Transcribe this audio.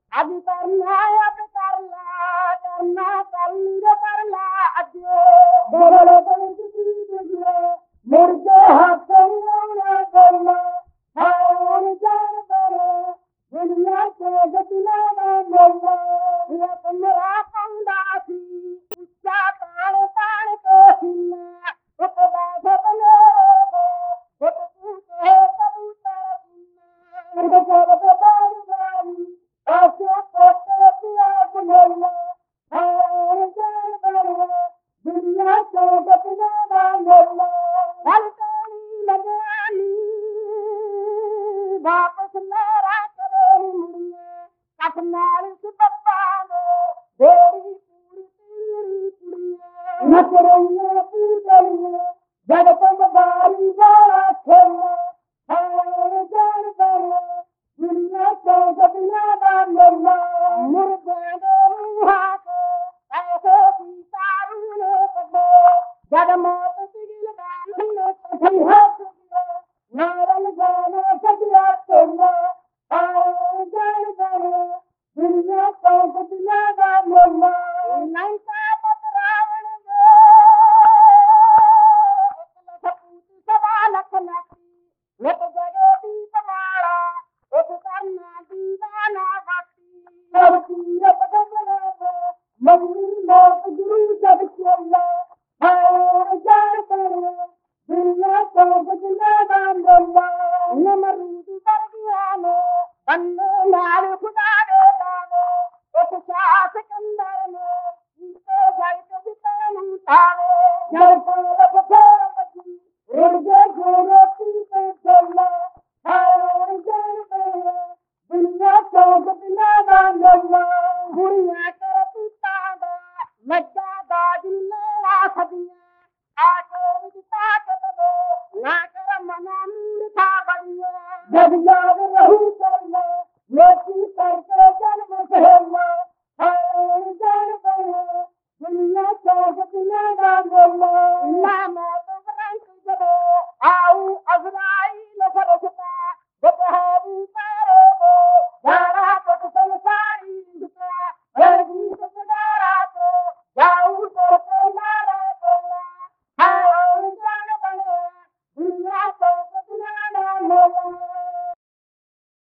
ਅੱਜ ਕਰਨਾ ਅੱਜ ਕਰ ਲਾ ਕਰਨਾ ਕੱਲ ਕਰ ਲਾ ਅੱਜ ਬੋਲੇ ਬੋਲੇ ਮੁਰਗੇ ਹੱਥ ਨਾ ਕਰਨਾ ਹਾਂ ਜਾਨ ਬਰੇ ਦੁਨੀਆ ਤੇ ਗਤਨਾ ਨਾ ਮਰਨਾ ਇਹ ਤੇਰਾ ਕੰਦਾ ਸੀ ਉੱਚਾ ਤਾਣ ਤਾਣ ਕੇ ਸੁਨਣਾ ਇੱਕ ਬਾਤ ਮੇਰੇ ਦੇ ਇੱਕ ਤੂੰ ਤੇ ਕਬੂਤਰ ਸੁਨਣਾ ਮੁਰਗੇ ਤੇ ਬਾਰੀ ਆਸੇ ਕੋਟੇ ਪਿਆ ਬੁਲਣਾ ਹਾਂ ਜਾਨ ਬਰੇ ਦੁਨੀਆ ਤੇ ਗਤਨਾ ਨਾ ਮਰਨਾ ਹਲ ਕਾਣੀ ਲਗਾਨੀ ਵਾਪਸ ਮੇਰਾ ਕਰੇ ਮੁੜੀਏ ਕੱਟ ਨਾਲ ਸੁਪੱਪਾ ਨੇ ਬੇੜੀ ਪੂਰੀ ਤੀਰੀ ਕੁੜੀਏ ਨਚਰਈਏ ਪੂਜਲੀਏ ਜਦ ਤੁਮ ਬਾਰੀ ਵਾਲਾ ਖੇਲੇ ਹਾਂ ਜਾਨ ਬਰੇ ਦੁਨੀਆ ਤੇ ਗਤਨਾ ਨਾ ਮਰਨਾ ਮੁਰਗੇ ਦੇ ਰੂਹਾਂ ਕੇ ਐਸੇ ਕੀ ਤਾਰੂ ਨੇ ਕੱਢੇ ਜਦ ਮੌਤ ਸਿਗਲ ਬਾਲ ਨੇ ਕਥੀ ਹੱਥ ਨਾਰਨ ਜਾਨ ਸਜਿਆ ਤੇਰਾ ਆਏ ਜਾਨ ਬਰੇ ਦੁਨੀਆ ਤੋਂ ਗਤਨਾ ਦਾ ਮਰਨਾ ਨਹੀਂ ਤਾਂ ਪਤਰਾਵਣ ਦੇ ਇੱਕ ਲਖਪੂਤ ਸਵਾ ਲੱਖ ਨਾਤੀ ਨਿਤ ਜਗੇ ਦੀ ਸਮਾਲਾ ਇੱਕ ਕਰਨਾ ਦੀਵਾਨਾ ਵਾਤੀ ਸਭ ਤੀਰਤ ਗਗਨਾ ਮਗਰੀ ਮੌਤ ਗੁਰੂ ਜਦ ਚੱਲਾ ਹਾਏ ਜਾਨ ਬਰੇ ਦੁਨੀਆ ਤੋਂ ਗਤਨਾ ਦਾ ਮਰਨਾ ਨਮਰੂਦ ਵਰਗਿਆਂ ਨੇ ਬੰਨੇ ਨਾਲ ਖੁਦਾ ਦੇ ਦਾਵੇ ਇੱਕ ਸਾਸ ਕੰਦਰ ਨੇ ਜੀਤੇ ਜਾਈ ਤੇ ਜਿੱਤੇ ਨੂੰ ਤਾਵੇ ਜਦ ਕੋਲ ਬਥੇਰ ਵੱਜੀ ਰੁੜ ਜੇ ਗੋਰਤੀ ਤੇ ਚੱਲਾ ਹਾਏ ਜਾਨ ਬਰੇ ਦੁਨੀਆ ਤੋਂ ਗਤਨਾ ਦਾ ਮਰਨਾ ਗੁੜੀਆਂ ਕਰ ਤੂਤਾਂ ਦਾ ਲੱਗਾ ਦਾ ਜਿੰਨਾ ਸਦੀਆਂ ਆਕੇ ਵਿੱਚ ਤਾਕਤ ਦੇ ਨਾ ਕਰ ਮਨਾ ਮੂਰਖਾ ਬੜੀਏ ਜਦ